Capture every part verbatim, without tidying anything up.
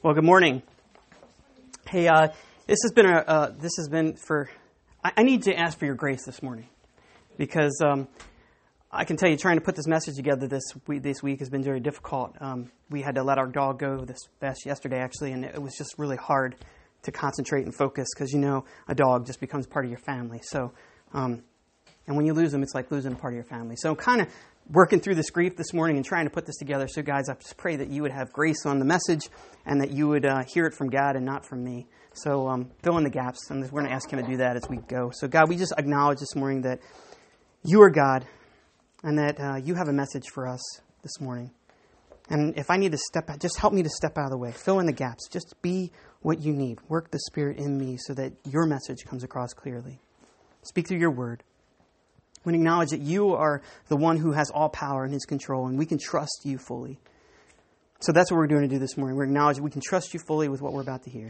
Well, good morning. Hey, uh, this has been a uh, this has been for. I, I need to ask for your grace this morning, because um, I can tell you, trying to put this message together this week, this week has been very difficult. Um, we had to let our dog go this past yesterday, actually, and it was just really hard to concentrate and focus because you know a dog just becomes part of your family. So, um, and when you lose them, it's like losing a part of your family. So, I'm kind of working through this grief this morning and trying to put this together. So, guys, I just pray that you would have grace on the message and that you would uh, hear it from God and not from me. So, um, fill in the gaps, and we're going to ask Him to do that as we go. So, God, we just acknowledge this morning that you are God and that uh, you have a message for us this morning. And if I need to step out, just help me to step out of the way. Fill in the gaps. Just be what you need. Work the Spirit in me so that your message comes across clearly. Speak through your word. We acknowledge that you are the one who has all power and is control, and we can trust you fully. So that's what we're going to do this morning. We're acknowledging we can trust you fully with what we're about to hear.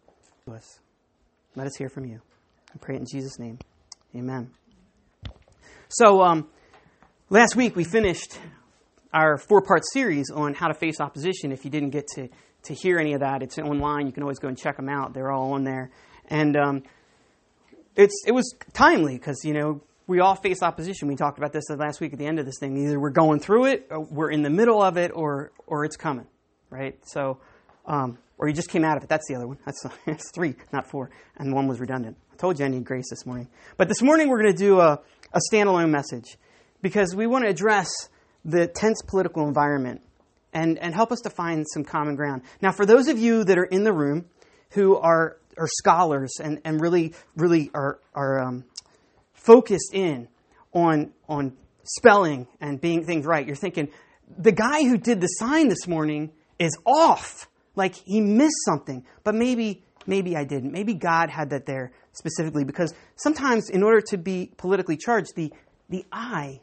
Let us hear from you. I pray it in Jesus' name. Amen. So um, last week we finished our four-part series on how to face opposition. If you didn't get to, to hear any of that, it's online. You can always go and check them out. They're all on there. And um, it's it was timely because, you know, we all face opposition. We talked about this last week at the end of this thing. Either we're going through it, or we're in the middle of it, or or it's coming, right? So, um, or you just came out of it. That's the other one. That's, that's three, not four. And one was redundant. I told you I need grace this morning. But this morning we're going to do a, a standalone message because we want to address the tense political environment and, and help us to find some common ground. Now, for those of you that are in the room who are are scholars and, and really, really are are um, focused in on on spelling and being things right, you're thinking, the guy who did the sign this morning is off. Like he missed something. But maybe maybe I didn't. Maybe God had that there specifically because sometimes in order to be politically charged, the the I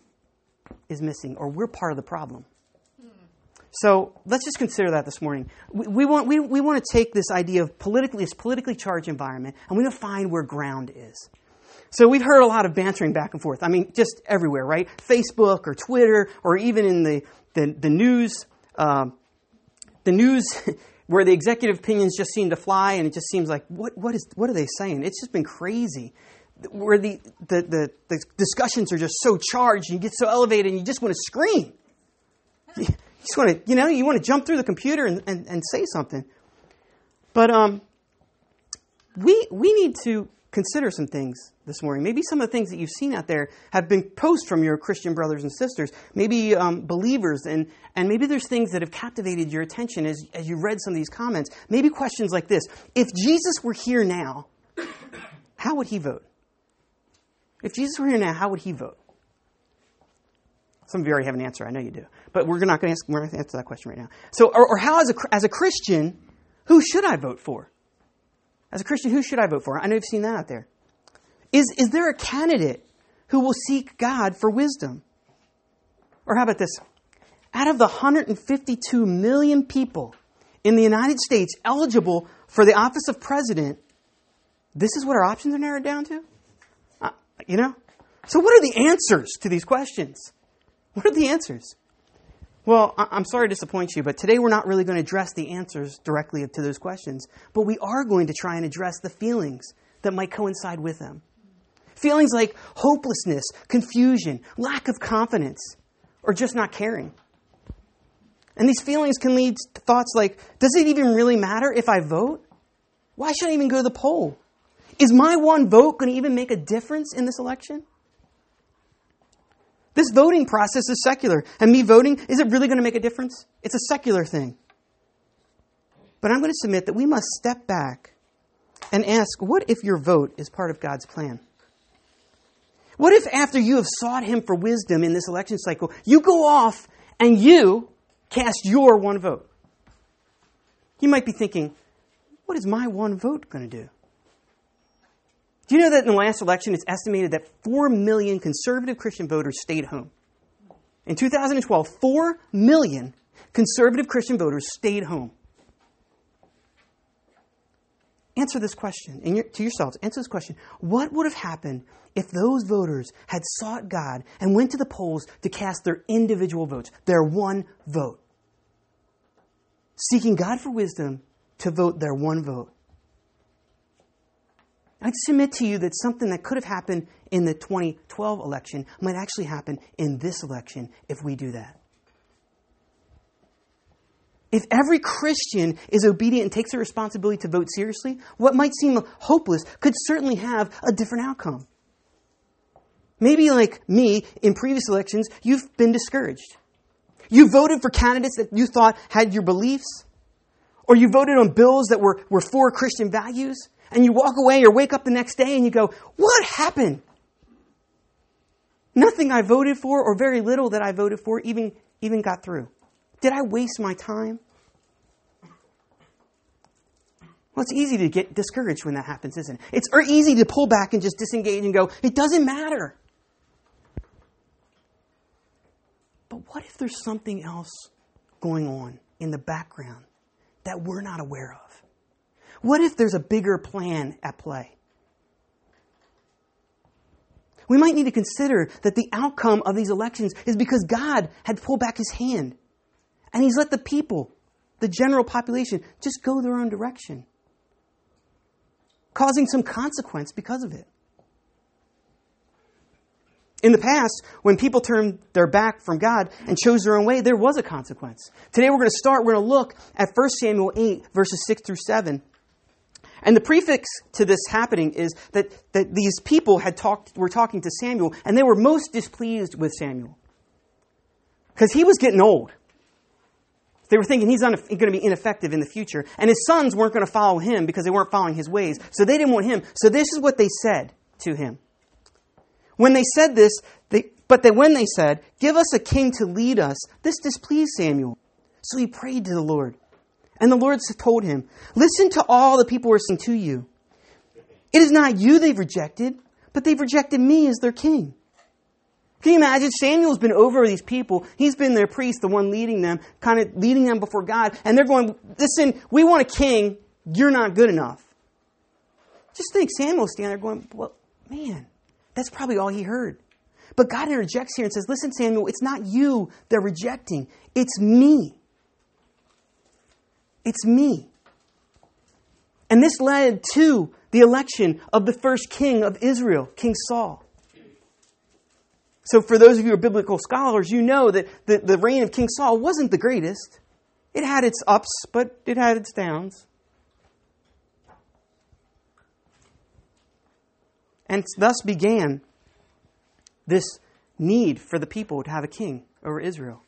is missing, or we're part of the problem. Hmm. So let's just consider that this morning. We, we want we, we want to take this idea of politically this politically charged environment, and we want to find where ground is. So we've heard a lot of bantering back and forth. I mean, just everywhere, right? Facebook or Twitter, or even in the the, the news, um, the news where the executive opinions just seem to fly, and it just seems like what what is what are they saying? It's just been crazy. Where the, the, the, the discussions are just so charged, and you get so elevated, and you just want to scream. You just want to, you know, you want to jump through the computer and, and, and say something. But um, we we need to consider some things this morning. Maybe some of the things that you've seen out there have been posts from your Christian brothers and sisters, maybe um, believers, and, and maybe there's things that have captivated your attention as, as you read some of these comments. Maybe questions like this. If Jesus were here now, how would he vote? If Jesus were here now, how would he vote? Some of you already have an answer. I know you do. But we're not going to answer, answer that question right now. So, or, or how, as a, as a Christian, who should I vote for? As a Christian, who should I vote for? I know you've seen that out there. Is, is there a candidate who will seek God for wisdom? Or how about this? Out of the one hundred fifty-two million people in the United States eligible for the office of president, this is what our options are narrowed down to? Uh, you know? So what are the answers to these questions? What are the answers? Well, I'm sorry to disappoint you, but today we're not really going to address the answers directly to those questions, but we are going to try and address the feelings that might coincide with them. Feelings like hopelessness, confusion, lack of confidence, or just not caring. And these feelings can lead to thoughts like, does it even really matter if I vote? Why should I even go to the poll? Is my one vote going to even make a difference in this election? This voting process is secular. And me voting, is it really going to make a difference? It's a secular thing. But I'm going to submit that we must step back and ask, what if your vote is part of God's plan? What if after you have sought Him for wisdom in this election cycle, you go off and you cast your one vote? You might be thinking, what is my one vote going to do? Do you know that in the last election, it's estimated that four million conservative Christian voters stayed home? In two thousand twelve, four million conservative Christian voters stayed home. Answer this question in your, to yourselves. Answer this question. What would have happened if those voters had sought God and went to the polls to cast their individual votes, their one vote? seeking God for wisdom to vote their one vote. I'd submit to you that something that could have happened in the twenty twelve election might actually happen in this election if we do that. If every Christian is obedient and takes their responsibility to vote seriously, what might seem hopeless could certainly have a different outcome. Maybe like me, in previous elections, you've been discouraged. You voted for candidates that you thought had your beliefs, or you voted on bills that were, were for Christian values, and you walk away or wake up the next day and you go, what happened? Nothing I voted for, or very little that I voted for, even, even got through. Did I waste my time? Well, it's easy to get discouraged when that happens, isn't it? It's easy to pull back and just disengage and go, it doesn't matter. But what if there's something else going on in the background that we're not aware of? What if there's a bigger plan at play? We might need to consider that the outcome of these elections is because God had pulled back his hand. And he's let the people, the general population, just go their own direction, causing some consequence because of it. In the past, when people turned their back from God and chose their own way, there was a consequence. Today we're going to start, we're going to look at First Samuel eight, verses six through seven. And the prefix to this happening is that, that these people had talked, were talking to Samuel, and they were most displeased with Samuel. Because he was getting old. They were thinking he's going to be ineffective in the future. And his sons weren't going to follow him because they weren't following his ways. So they didn't want him. So this is what they said to him. When they said this, they, but they, when they said, give us a king to lead us, this displeased Samuel. So he prayed to the Lord. And the Lord told him, listen to all the people who are saying to you. It is not you they've rejected, but they've rejected me as their king. Can you imagine? Samuel's been over these people. He's been their priest, the one leading them, kind of leading them before God. And they're going, listen, we want a king. You're not good enough. Just think, Samuel's standing there going, well, man, that's probably all he heard. But God interjects here and says, listen, Samuel, it's not you they're rejecting. It's me. It's me. And this led to the election of the first king of Israel, King Saul. So for those of you who are biblical scholars, you know that the, the reign of King Saul wasn't the greatest. It had its ups, but it had its downs. And thus began this need for the people to have a king over Israel.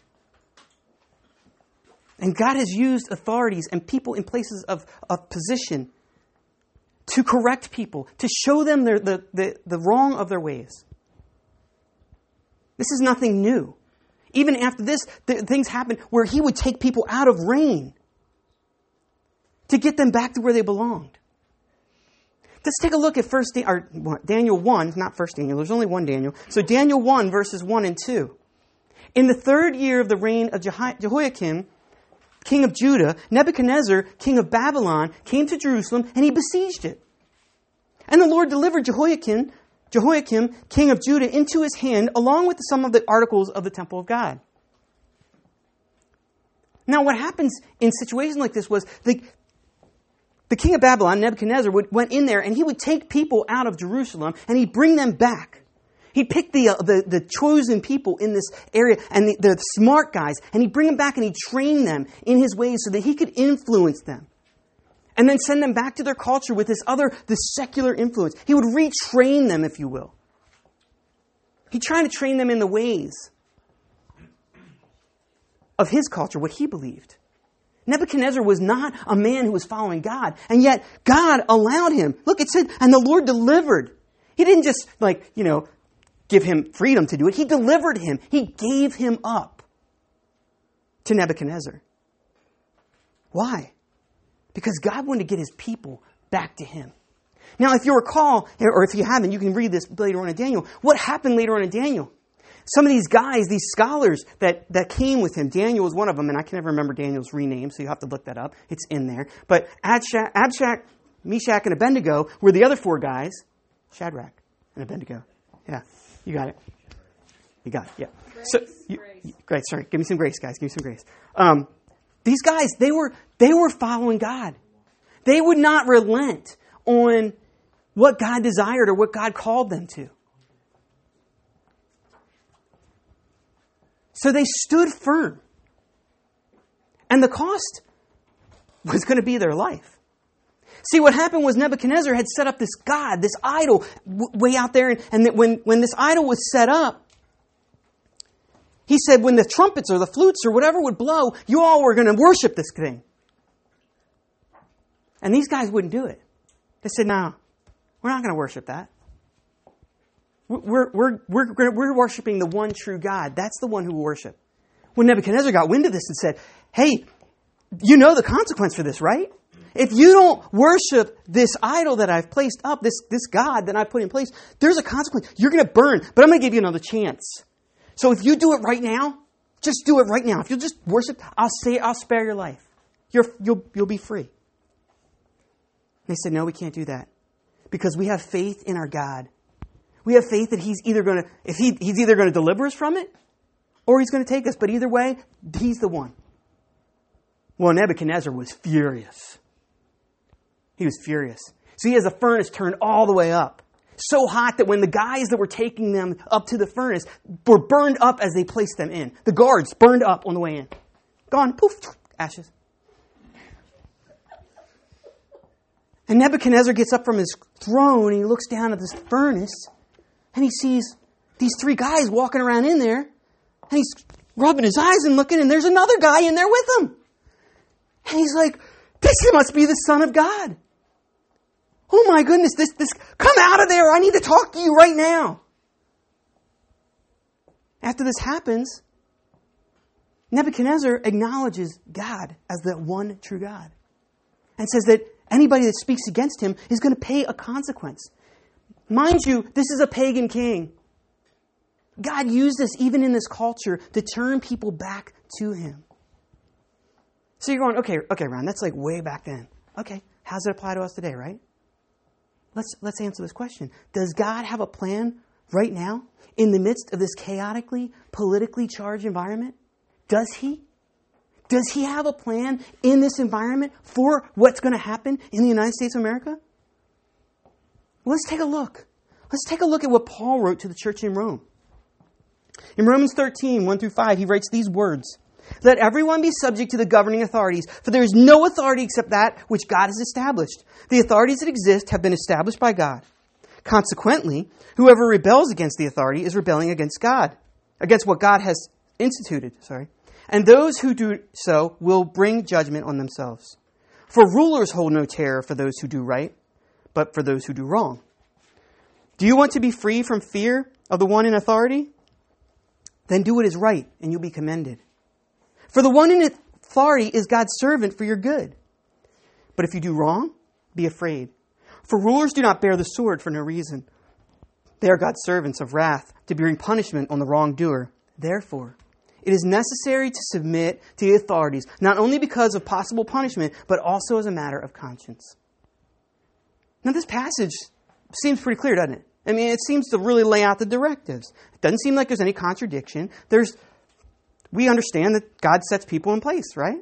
And God has used authorities and people in places of, of position to correct people, to show them their, the, the, the wrong of their ways. This is nothing new. Even after this, th- things happened where he would take people out of reign to get them back to where they belonged. Let's take a look at first Da- or Daniel one, not First Daniel, there's only one Daniel. So Daniel one, verses one and two. In the third year of the reign of Jeho- Jehoiakim, king of Judah, Nebuchadnezzar, king of Babylon, came to Jerusalem and he besieged it. And the Lord delivered Jehoiakim, Jehoiakim, king of Judah, into his hand, along with some of the articles of the temple of God. Now, what happens in situations like this was the, the king of Babylon, Nebuchadnezzar, would, went in there and he would take people out of Jerusalem and he'd bring them back. He'd pick the, uh, the, the chosen people in this area and the, the smart guys, and he'd bring them back and he'd train them in his ways so that he could influence them. And then send them back to their culture with this other, this secular influence. He would retrain them, if you will. He tried to train them in the ways of his culture, what he believed. Nebuchadnezzar was not a man who was following God, and yet God allowed him. Look, it said, and the Lord delivered. He didn't just, like, you know, give him freedom to do it. He delivered him. He gave him up to Nebuchadnezzar. Why? Because God wanted to get his people back to him. Now, if you recall, or if you haven't, you can read this later on in Daniel. What happened later on in Daniel? Some of these guys, these scholars that, that came with him, Daniel was one of them, and I can never remember Daniel's rename, so you have to look that up. It's in there. But Abshak, Abshak, Meshach, and Abednego were the other four guys. Shadrach and Abednego. Yeah, you got it. You got it, yeah. Grace, so, you, grace. Great, sorry. Give me some grace, guys. Give me some grace. Um, These guys, they were, they were following God. They would not relent on what God desired or what God called them to. So they stood firm. And the cost was going to be their life. See, what happened was Nebuchadnezzar had set up this god, this idol, w- way out there. And, and that when, when this idol was set up, he said when the trumpets or the flutes or whatever would blow, you all were going to worship this thing. And these guys wouldn't do it. They said, no, we're not going to worship that. We're, we're, we're, we're worshiping the one true God. That's the one who we worship. When Nebuchadnezzar got wind of this and said, hey, you know the consequence for this, right? If you don't worship this idol that I've placed up, this, this God that I've put in place, there's a consequence. You're going to burn, but I'm going to give you another chance. So if you do it right now, just do it right now. If you'll just worship, I'll say, I'll spare your life. You're, you'll, you'll be free. They said, no, we can't do that. Because we have faith in our God. We have faith that He's either going to, if he, He's either going to deliver us from it, or He's going to take us. But either way, He's the one. Well, Nebuchadnezzar was furious. He was furious. So he has a furnace turned all the way up. So hot that when the guys that were taking them up to the furnace were burned up as they placed them in. The guards burned up on the way in. Gone, poof, ashes. And Nebuchadnezzar gets up from his throne and he looks down at this furnace and he sees these three guys walking around in there and he's rubbing his eyes and looking and there's another guy in there with him. And he's like, this must be the Son of God. Oh my goodness, this, this, come out of there. I need to talk to you right now. After this happens, Nebuchadnezzar acknowledges God as the one true God and says that anybody that speaks against him is going to pay a consequence. Mind you, this is a pagan king. God used this even in this culture to turn people back to Him. So you're going, okay, okay, Ron, that's like way back then. Okay, how does it apply to us today, right? Let's let's answer this question. Does God have a plan right now in the midst of this chaotically, politically charged environment? Does He? Does He have a plan in this environment for what's going to happen in the United States of America? Well, let's take a look. Let's take a look at what Paul wrote to the church in Rome. In Romans thirteen, one through five, he writes these words. Let everyone be subject to the governing authorities, for there is no authority except that which God has established. The authorities that exist have been established by God. Consequently, whoever rebels against the authority is rebelling against God, against what God has instituted, sorry. And those who do so will bring judgment on themselves. For rulers hold no terror for those who do right, but for those who do wrong. Do you want to be free from fear of the one in authority? Then do what is right, and you'll be commended. For the one in authority is God's servant for your good. But if you do wrong, be afraid. For rulers do not bear the sword for no reason. They are God's servants of wrath to bring punishment on the wrongdoer. Therefore, it is necessary to submit to the authorities, not only because of possible punishment, but also as a matter of conscience. Now, this passage seems pretty clear, doesn't it? I mean, it seems to really lay out the directives. It doesn't seem like there's any contradiction. There's We understand that God sets people in place, right?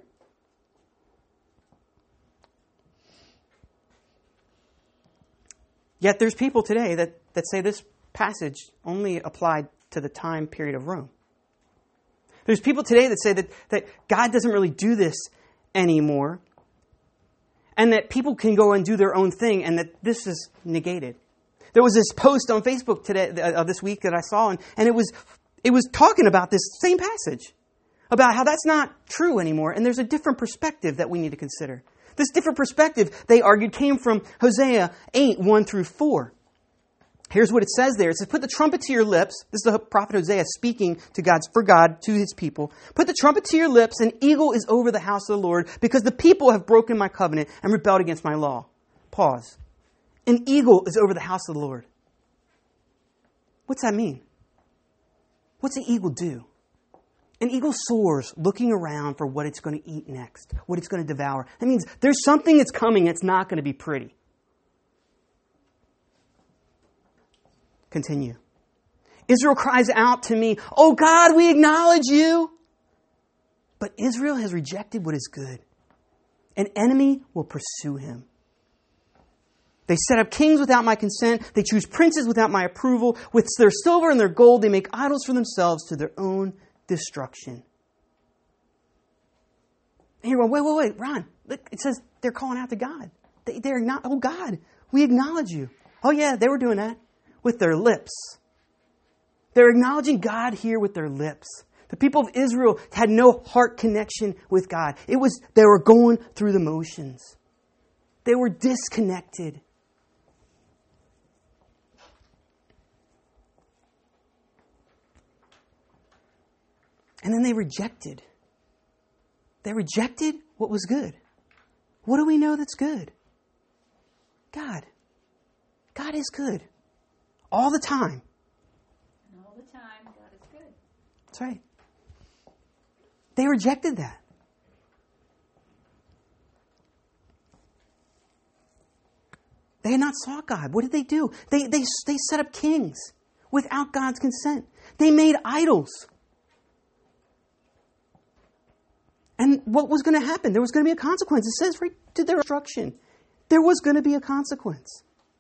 Yet there's people today that, that say this passage only applied to the time period of Rome. There's people today that say that, that God doesn't really do this anymore, and that people can go and do their own thing, and that this is negated. There was this post on Facebook today, uh, this week that I saw, and, and it was it was talking about this same passage, about how that's not true anymore, and there's a different perspective that we need to consider. This different perspective, they argued, came from Hosea eight, one through four. Here's what it says there. It says, put the trumpet to your lips. This is the prophet Hosea speaking to God's, for God, to his people. Put the trumpet to your lips. An eagle is over the house of the Lord, because the people have broken my covenant and rebelled against my law. Pause. An eagle is over the house of the Lord. What's that mean? What's an eagle do? An eagle soars, looking around for what it's going to eat next, what it's going to devour. That means there's something that's coming that's not going to be pretty. Continue. Israel cries out to me, "Oh God, we acknowledge you." But Israel has rejected what is good. An enemy will pursue him. They set up kings without my consent. They choose princes without my approval. With their silver and their gold, they make idols for themselves to their own destruction. And you're going, wait, wait, wait, Ron. Look, it says they're calling out to God. They, they're not, oh God, we acknowledge you. Oh yeah, they were doing that with their lips. They're acknowledging God here with their lips. The people of Israel had no heart connection with God. It was, they were going through the motions. They were disconnected. And then they rejected. They rejected what was good. What do we know that's good? God. God is good. All the time. And all the time, God is good. That's right. They rejected that. They had not sought God. What did they do? They, they, they set up kings without God's consent. They made idols. And what was going to happen? There was going to be a consequence. It says right to their destruction. There was going to be a consequence.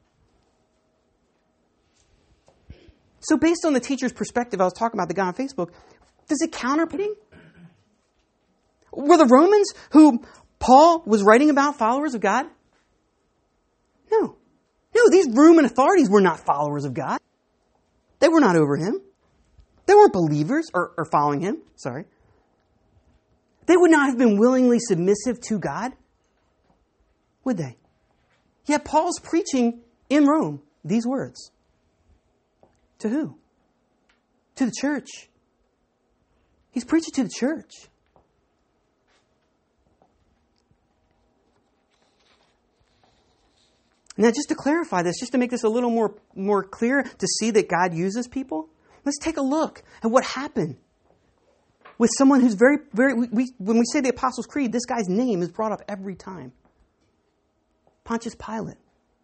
So based on the teacher's perspective, I was talking about the guy on Facebook, does it counterpitting? Were the Romans who Paul was writing about followers of God? No. No, these Roman authorities were not followers of God. They were not over him. They weren't believers or, or following him. Sorry. They would not have been willingly submissive to God, would they? Yet Paul's preaching in Rome these words. To who? To the church. He's preaching to the church. Now, just to clarify this, just to make this a little more, more clear to see that God uses people, let's take a look at what happened with someone who's very, very, we, we, when we say the Apostles' Creed, this guy's name is brought up every time. Pontius Pilate.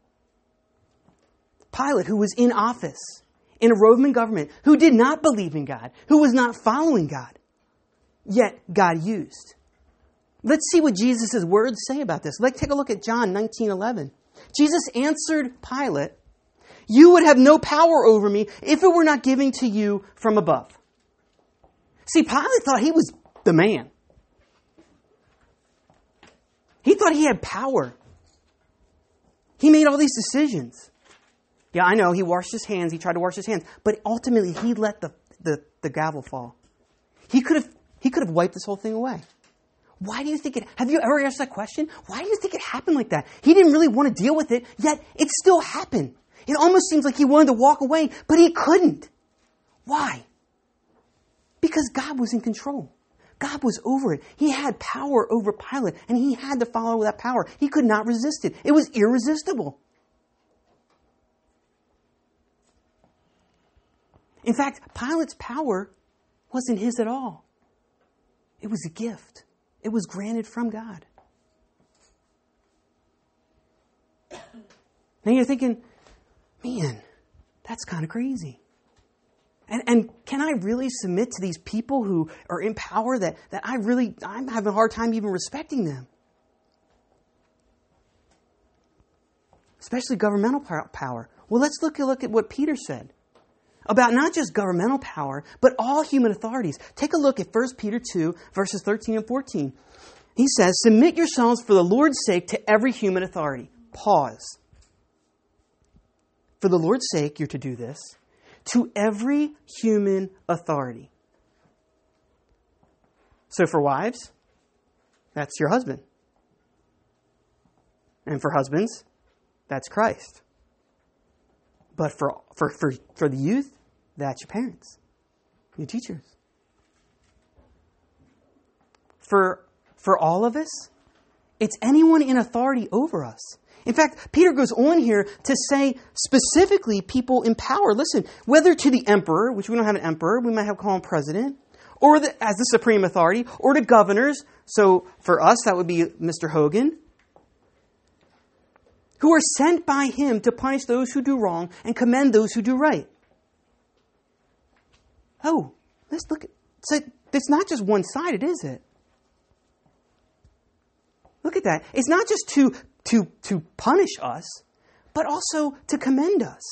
Pilate, who was in office in a Roman government, who did not believe in God, who was not following God, yet God used. Let's see what Jesus' words say about this. Let's take a look at John nineteen eleven. Jesus answered Pilate, "You would have no power over me if it were not given to you from above." See, Pilate thought he was the man. He thought he had power. He made all these decisions. Yeah, I know, he washed his hands, he tried to wash his hands, but ultimately he let the, the, the gavel fall. He could have he could have wiped this whole thing away. Why do you think it, have you ever asked that question? Why do you think it happened like that? He didn't really want to deal with it, yet it still happened. It almost seems like he wanted to walk away, but he couldn't. Why? Because God was in control. God was over it. He had power over Pilate, and he had to follow that power. He could not resist it. It was irresistible. In fact, Pilate's power wasn't his at all. It was a gift. It was granted from God. Now you're thinking, man, that's kind of crazy. And, and can I really submit to these people who are in power that, that I really, I'm having a hard time even respecting them? Especially governmental power. Well, let's look, look at what Peter said about not just governmental power, but all human authorities. Take a look at First Peter two, verses thirteen and fourteen. He says, "Submit yourselves for the Lord's sake to every human authority." Pause. For the Lord's sake, you're to do this. To every human authority. So for wives, that's your husband. And for husbands, that's Christ. But for, for, for, for the youth, that's your parents, your teachers. For, for all of us, it's anyone in authority over us. In fact, Peter goes on here to say specifically people in power. Listen, whether to the emperor, which we don't have an emperor, we might have call him president, or the, as the supreme authority, or to governors. So for us, that would be Mister Hogan, who are sent by him to punish those who do wrong and commend those who do right. Oh, let's look at, so it's not just one-sided, is it? Look at that. It's not just to, to, to punish us, but also to commend us.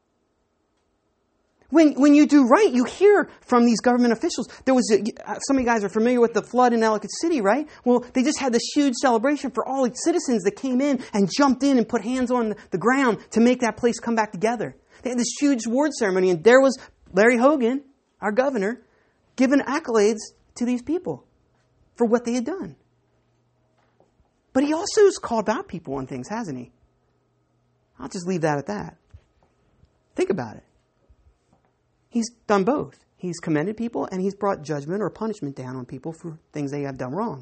When, when you do right, you hear from these government officials. There was a, some of you guys are familiar with the flood in Ellicott City, right? Well, they just had this huge celebration for all the citizens that came in and jumped in and put hands on the ground to make that place come back together. They had this huge award ceremony, and there was Larry Hogan, our governor, giving accolades to these people for what they had done. But he also has called out people on things, hasn't he? I'll just leave that at that. Think about it. He's done both. He's commended people, and he's brought judgment or punishment down on people for things they have done wrong.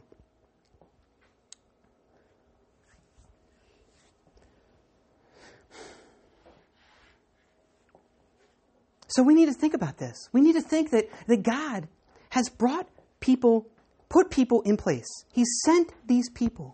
So we need to think about this. We need to think that, that God has brought people, put people in place. He's sent these people.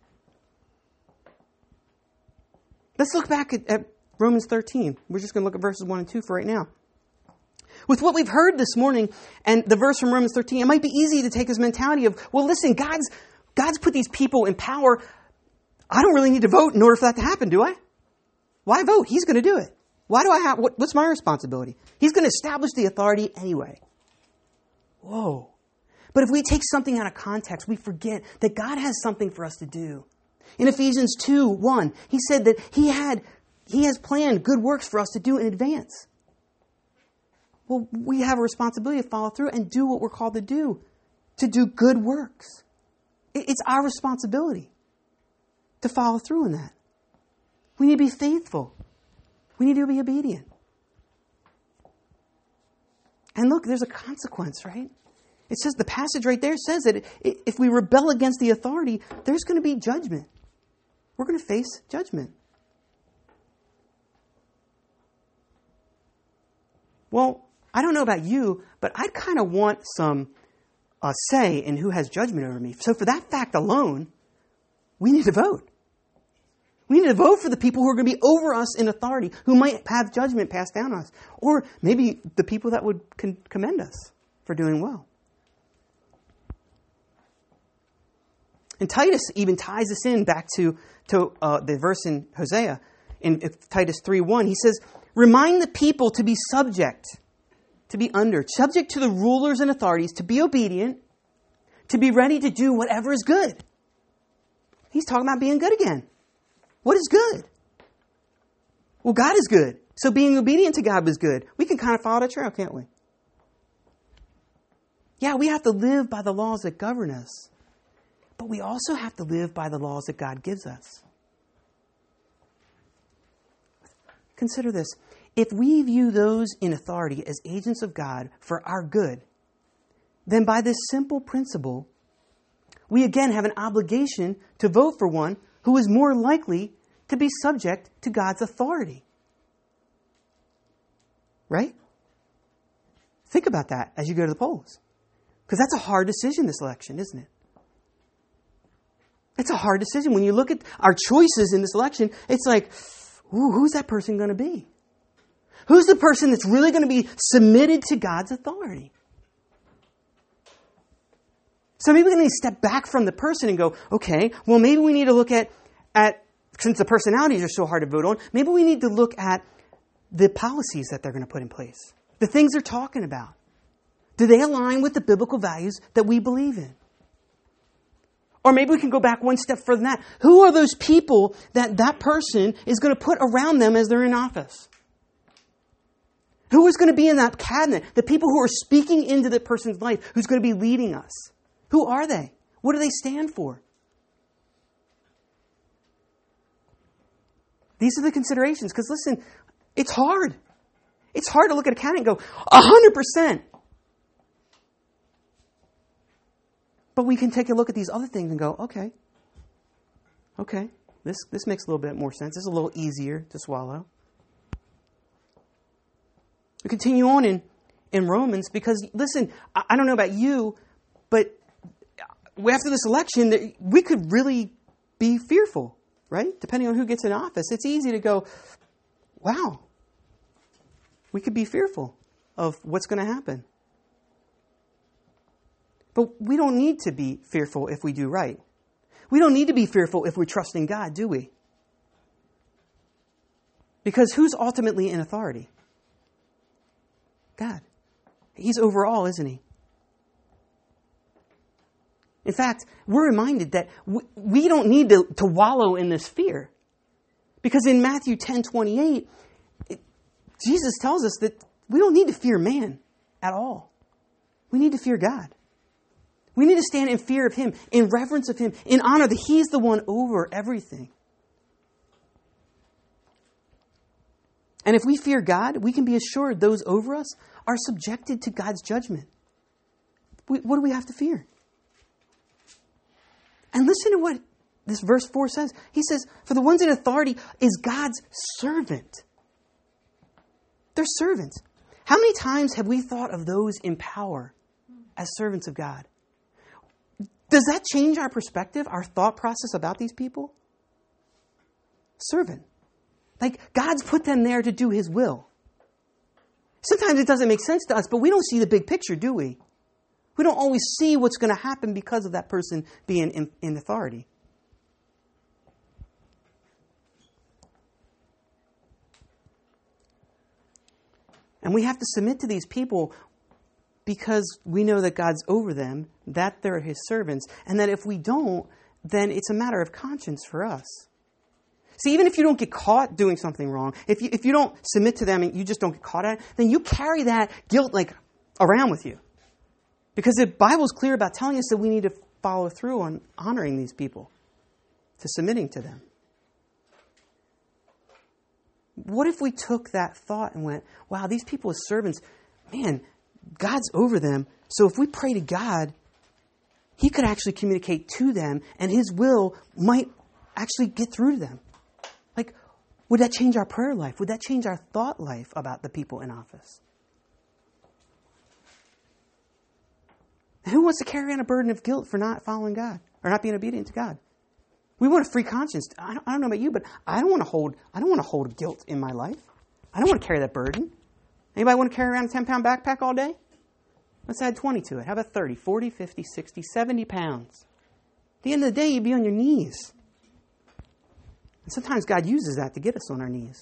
Let's look back at, at Romans thirteen. We're just going to look at verses one and two for right now. With what we've heard this morning and the verse from Romans thirteen, it might be easy to take this mentality of, well, listen, God's, God's put these people in power. I don't really need to vote in order for that to happen, do I? Why vote? He's going to do it. Why do I have, what, what's my responsibility? He's going to establish the authority anyway. Whoa. But if we take something out of context, we forget that God has something for us to do. In Ephesians two one, he said that he had, he has planned good works for us to do in advance. Well, we have a responsibility to follow through and do what we're called to do, to do good works. It's our responsibility to follow through in that. We need to be faithful. We need to be obedient. And look, there's a consequence, right? It says, the passage right there says that if we rebel against the authority, there's going to be judgment. We're going to face judgment. Well, I don't know about you, but I kind of want some uh, say in who has judgment over me. So for that fact alone, we need to vote. We need to vote for the people who are going to be over us in authority, who might have judgment passed down on us. Or maybe the people that would con- commend us for doing well. And Titus even ties this in back to, to uh, the verse in Hosea. In Titus three one, he says, remind the people to be subject, to be under, subject to the rulers and authorities, to be obedient, to be ready to do whatever is good. He's talking about being good again. What is good? Well, God is good. So being obedient to God was good. We can kind of follow that trail, can't we? Yeah, we have to live by the laws that govern us. But we also have to live by the laws that God gives us. Consider this. If we view those in authority as agents of God for our good, then by this simple principle, we again have an obligation to vote for one who is more likely to be subject to God's authority. Right? Think about that as you go to the polls. Because that's a hard decision this election, isn't it? It's a hard decision. When you look at our choices in this election, it's like, ooh, who's that person going to be? Who's the person that's really going to be submitted to God's authority? So maybe we need to step back from the person and go, okay, well, maybe we need to look at, at since the personalities are so hard to vote on, maybe we need to look at the policies that they're going to put in place. The things they're talking about. Do they align with the biblical values that we believe in? Or maybe we can go back one step further than that. Who are those people that that person is going to put around them as they're in office? Who is going to be in that cabinet? The people who are speaking into the person's life, who's going to be leading us. Who are they? What do they stand for? These are the considerations. Because listen, it's hard. It's hard to look at a candidate and go, one hundred percent. But we can take a look at these other things and go, okay, okay, this, this makes a little bit more sense. This is a little easier to swallow. We continue on in, in Romans because, listen, I, I don't know about you, but after this election, we could really be fearful, right? Depending on who gets in office. It's easy to go, wow, we could be fearful of what's going to happen. But we don't need to be fearful if we do right. We don't need to be fearful if we trust in God, do we? Because who's ultimately in authority? God. He's over all, isn't he? In fact, we're reminded that we, we don't need to, to wallow in this fear. Because in Matthew ten twenty-eight, it, Jesus tells us that we don't need to fear man at all. We need to fear God. We need to stand in fear of him, in reverence of him, in honor that he's the one over everything. And if we fear God, we can be assured those over us are subjected to God's judgment. We, what do we have to fear? And listen to what this verse four says. He says, for the ones in authority is God's servant. They're servants. How many times have we thought of those in power as servants of God? Does that change our perspective, our thought process about these people? Servant. Like, God's put them there to do his will. Sometimes it doesn't make sense to us, but we don't see the big picture, do we? We don't always see what's going to happen because of that person being in, in authority. And we have to submit to these people because we know that God's over them, that they're his servants, and that if we don't, then it's a matter of conscience for us. See, even if you don't get caught doing something wrong, if you, if you don't submit to them and you just don't get caught at it, then you carry that guilt like around with you. Because the Bible's clear about telling us that we need to follow through on honoring these people, to submitting to them. What if we took that thought and went, wow, these people as servants, man, God's over them. So if we pray to God, he could actually communicate to them and his will might actually get through to them. Like, would that change our prayer life? Would that change our thought life about the people in office? And who wants to carry on a burden of guilt for not following God or not being obedient to God? We want a free conscience. I don't, I don't know about you, but I don't want to hold. I don't want to hold guilt in my life. I don't want to carry that burden. Anybody want to carry around a ten-pound backpack all day? Let's add twenty to it. How about thirty, forty, fifty, sixty, seventy pounds? At the end of the day, you'd be on your knees. And sometimes God uses that to get us on our knees.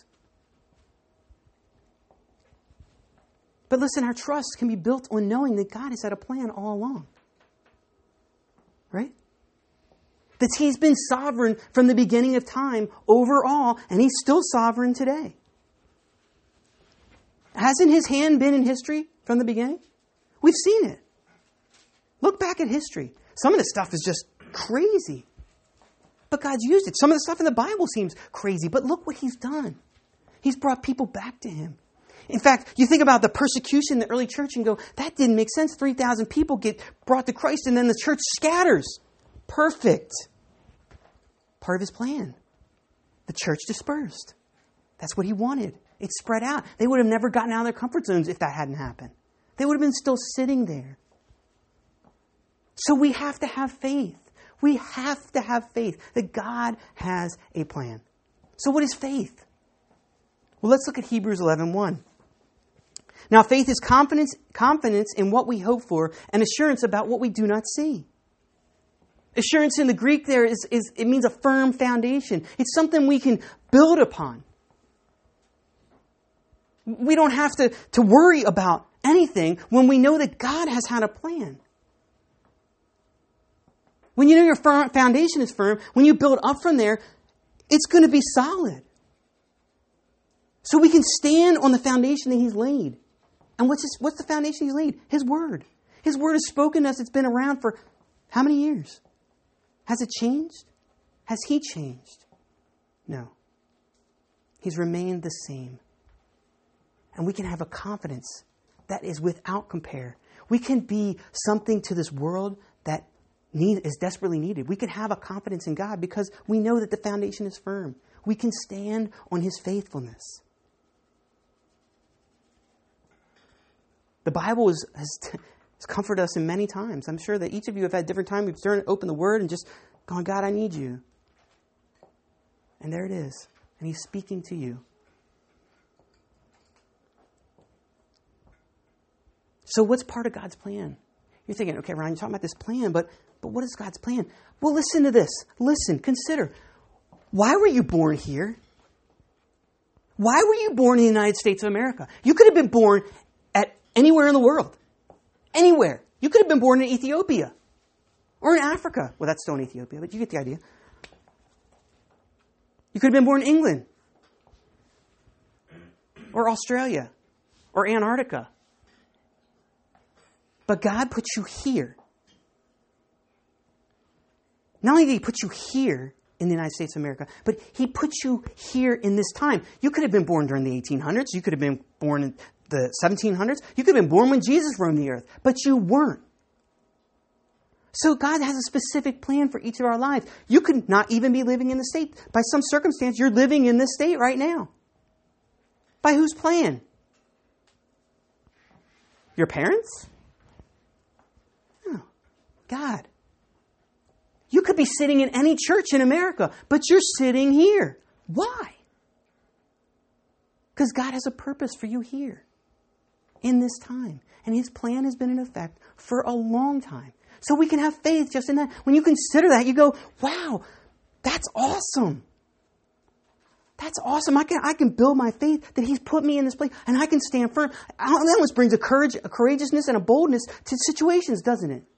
But listen, our trust can be built on knowing that God has had a plan all along. Right? That he's been sovereign from the beginning of time over all, and he's still sovereign today. Hasn't his hand been in history from the beginning? We've seen it. Look back at history. Some of the stuff is just crazy. But God's used it. Some of the stuff in the Bible seems crazy, but look what he's done. He's brought people back to him. In fact, you think about the persecution in the early church and go, that didn't make sense. three thousand people get brought to Christ and then the church scatters. Perfect. Part of his plan. The church dispersed. That's what he wanted. It spread out. They would have never gotten out of their comfort zones if that hadn't happened. They would have been still sitting there. So we have to have faith. We have to have faith that God has a plan. So what is faith? Well, let's look at Hebrews eleven one. Now, faith is confidence, confidence in what we hope for and assurance about what we do not see. Assurance in the Greek there is, is it means a firm foundation. It's something we can build upon. We don't have to, to worry about anything when we know that God has had a plan. When you know your firm, foundation is firm, when you build up from there, it's going to be solid. So we can stand on the foundation that he's laid. And what's, his, what's the foundation he's laid? His word. His word is spoken to us. It's been around for how many years? Has it changed? Has he changed? No. He's remained the same. And we can have a confidence that is without compare. We can be something to this world that need, is desperately needed. We can have a confidence in God because we know that the foundation is firm. We can stand on his faithfulness. The Bible is, has, has comforted us in many times. I'm sure that each of you have had different times. You've turned, opened the Word and just gone, God, I need you. And there it is. And he's speaking to you. So what's part of God's plan? You're thinking, okay, Ryan, you're talking about this plan, but, but But what is God's plan? Well, listen to this. Listen, consider. Why were you born here? Why were you born in the United States of America? You could have been born at anywhere in the world. Anywhere. You could have been born in Ethiopia or in Africa. Well, that's still in Ethiopia, but you get the idea. You could have been born in England or Australia or Antarctica. But God put you here. Not only did He put you here in the United States of America, but He put you here in this time. You could have been born during the eighteen hundreds. You could have been born in the seventeen hundreds. You could have been born when Jesus roamed the earth, but you weren't. So God has a specific plan for each of our lives. You could not even be living in the state. By some circumstance, you're living in this state right now. By whose plan? Your parents? No. God. You could be sitting in any church in America, but you're sitting here. Why? Because God has a purpose for you here in this time. And His plan has been in effect for a long time. So we can have faith just in that. When you consider that, you go, wow, that's awesome. That's awesome. I can, I can build my faith that He's put me in this place and I can stand firm. That almost brings a courage, a courageousness and a boldness to situations, doesn't it?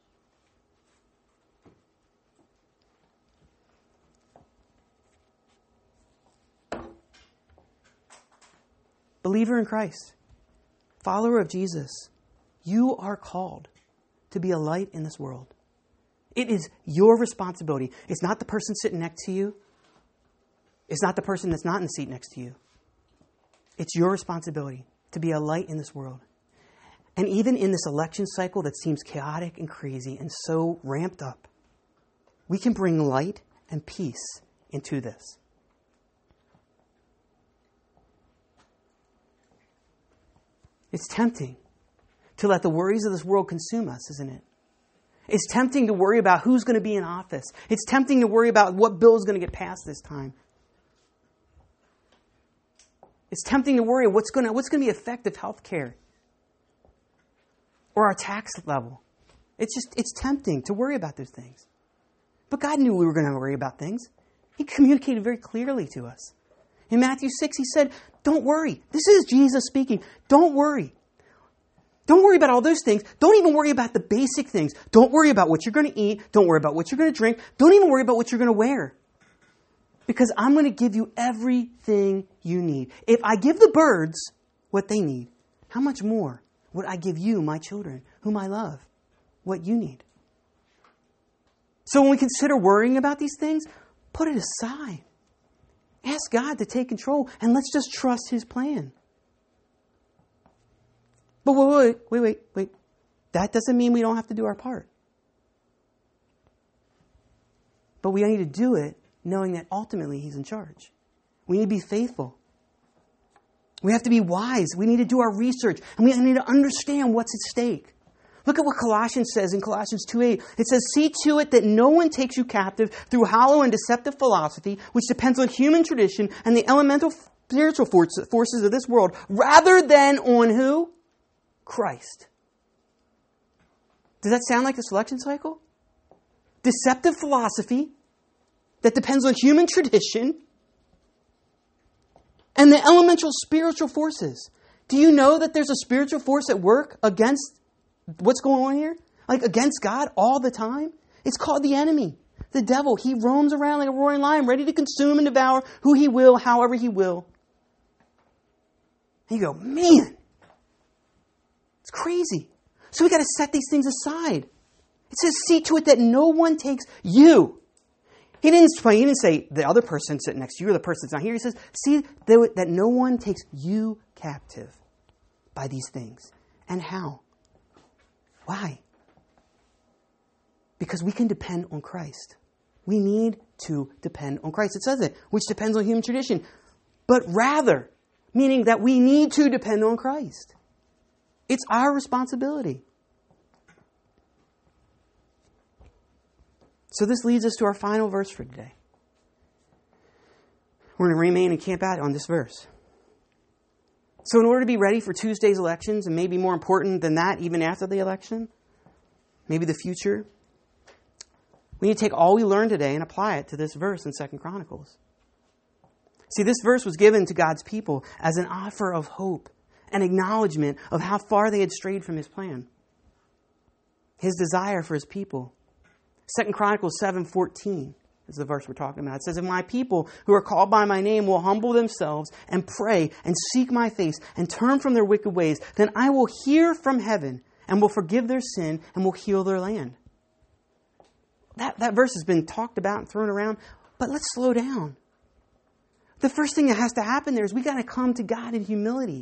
Believer in Christ, follower of Jesus, you are called to be a light in this world. It is your responsibility. It's not the person sitting next to you. It's not the person that's not in the seat next to you. It's your responsibility to be a light in this world. And even in this election cycle that seems chaotic and crazy and so ramped up, we can bring light and peace into this. It's tempting to let the worries of this world consume us, isn't it? It's tempting to worry about who's going to be in office. It's tempting to worry about what bill is going to get passed this time. It's tempting to worry what's going to, what's going to be effective health care or our tax level. It's just, it's tempting to worry about those things. But God knew we were going to worry about things. He communicated very clearly to us. In Matthew six, He said, don't worry. This is Jesus speaking. Don't worry. Don't worry about all those things. Don't even worry about the basic things. Don't worry about what you're going to eat. Don't worry about what you're going to drink. Don't even worry about what you're going to wear. Because I'm going to give you everything you need. If I give the birds what they need, how much more would I give you, my children, whom I love, what you need? So when we consider worrying about these things, put it aside. Ask God to take control and let's just trust His plan. But wait, wait, wait, wait, wait. That doesn't mean we don't have to do our part. But we need to do it knowing that ultimately He's in charge. We need to be faithful. We have to be wise. We need to do our research. And we need to understand what's at stake. Look at what Colossians says in Colossians two eight. It says, see to it that no one takes you captive through hollow and deceptive philosophy, which depends on human tradition and the elemental spiritual forces of this world, rather than on who? Christ. Does that sound like the selection cycle? Deceptive philosophy that depends on human tradition and the elemental spiritual forces. Do you know that there's a spiritual force at work against what's going on here? Like against God all the time? It's called the enemy, the devil. He roams around like a roaring lion, ready to consume and devour who he will, however he will. And you go, man, it's crazy. So we got to set these things aside. It says, see to it that no one takes you. He didn't, he didn't say the other person sitting next to you or the person that's not here. He says, see that no one takes you captive by these things. And how? Why? Because we can depend on Christ. We need to depend on Christ. It says it, which depends on human tradition. But rather, meaning that we need to depend on Christ. It's our responsibility. So this leads us to our final verse for today. We're going to remain and camp out on this verse. So in order to be ready for Tuesday's elections, and maybe more important than that, even after the election, maybe the future, We need to take all we learned today and apply it to this verse in Second Chronicles. See, this verse was given to God's people as an offer of hope, an acknowledgement of how far they had strayed from his plan. His desire for his people. Second Chronicles seven fourteen is the verse we're talking about. It says, "If my people who are called by my name will humble themselves and pray and seek my face and turn from their wicked ways, then I will hear from heaven and will forgive their sin and will heal their land." That, that verse has been talked about and thrown around, but let's slow down. The first thing that has to happen there is we got to come to God in humility.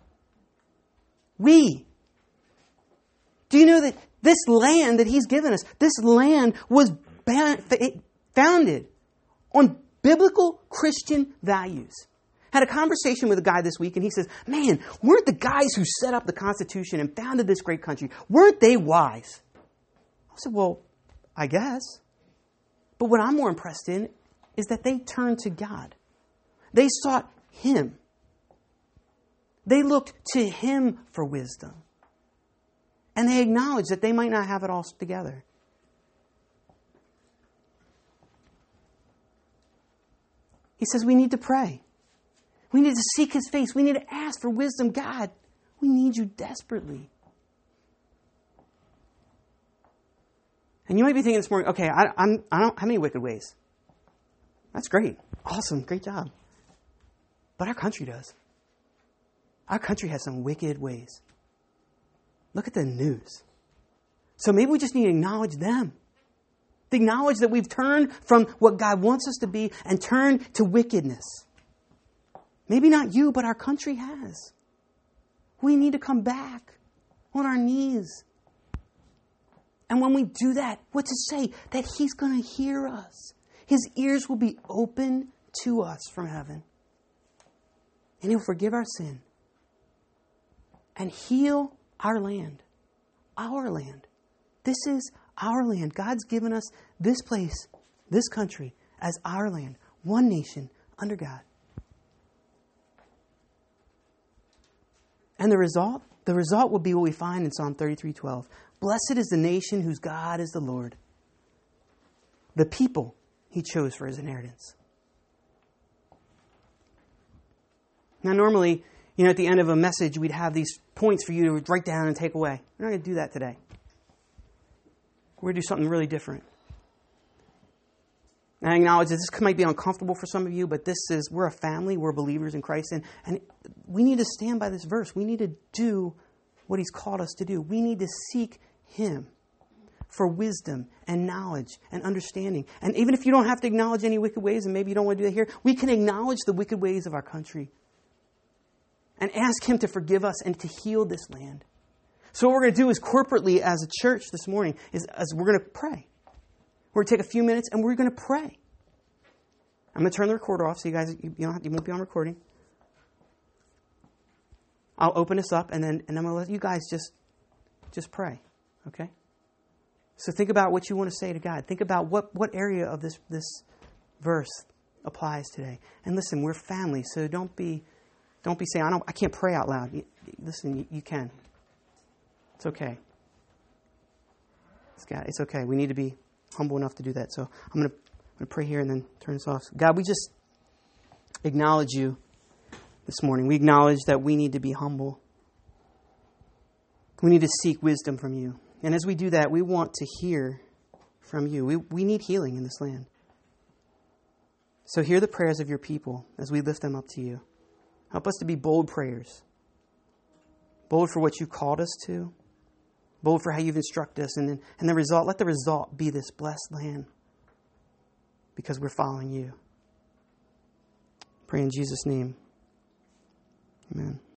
We. Do you know that this land that he's given us, this land was founded on biblical Christian values? Had a conversation with a guy this week and he says, man, weren't the guys who set up the Constitution and founded this great country, weren't they wise? I said, well, I guess. But what I'm more impressed in is that they turned to God. They sought him. They looked to him for wisdom. And they acknowledged that they might not have it all together. He says we need to pray. We need to seek his face. We need to ask for wisdom. God, we need you desperately. And you might be thinking this morning, okay, I, I'm, I don't have any wicked ways. That's great. Awesome. Great job. But our country does. Our country has some wicked ways. Look at the news. So maybe we just need to acknowledge them. To acknowledge that we've turned from what God wants us to be and turned to wickedness. Maybe not you, but our country has. We need to come back on our knees. And when we do that, what's it say? That he's going to hear us. His ears will be open to us from heaven. And he'll forgive our sin. And heal our land. Our land. This is our land. God's given us this place, this country, as our land. One nation under God. And the result? The result will be what we find in Psalm thirty-three twelve. Blessed is the nation whose God is the Lord. The people he chose for his inheritance. Now normally, you know, at the end of a message, we'd have these points for you to write down and take away. We're not going to do that today. We're going to do something really different. And I acknowledge that this might be uncomfortable for some of you, but this is, we're a family, we're believers in Christ, and, and we need to stand by this verse. We need to do what he's called us to do. We need to seek him for wisdom and knowledge and understanding. And even if you don't have to acknowledge any wicked ways, and maybe you don't want to do that here, we can acknowledge the wicked ways of our country and ask him to forgive us and to heal this land. So what we're going to do is corporately as a church this morning is, is we're going to pray. We're going to take a few minutes and we're going to pray. I'm going to turn the recorder off so you guys, you, you, don't have, you won't be on recording. I'll open this up and then and I'm going to let you guys just, just pray. Okay? So think about what you want to say to God. Think about what, what area of this, this verse applies today. And listen, we're family, so don't be don't be saying, I don't I can't pray out loud. You, listen, you, you can. It's okay. It's, God, it's okay. We need to be humble enough to do that. So I'm going to I'm going to pray here and then turn this off. God, we just acknowledge you this morning. We acknowledge that we need to be humble. We need to seek wisdom from you. And as we do that, we want to hear from you. We, we need healing in this land. So hear the prayers of your people as we lift them up to you. Help us to be bold prayers. Bold for what you called us to. Bold for how you've instructed us. And, then, and the result, let the result be this blessed land. Because we're following you. Pray in Jesus' name. Amen.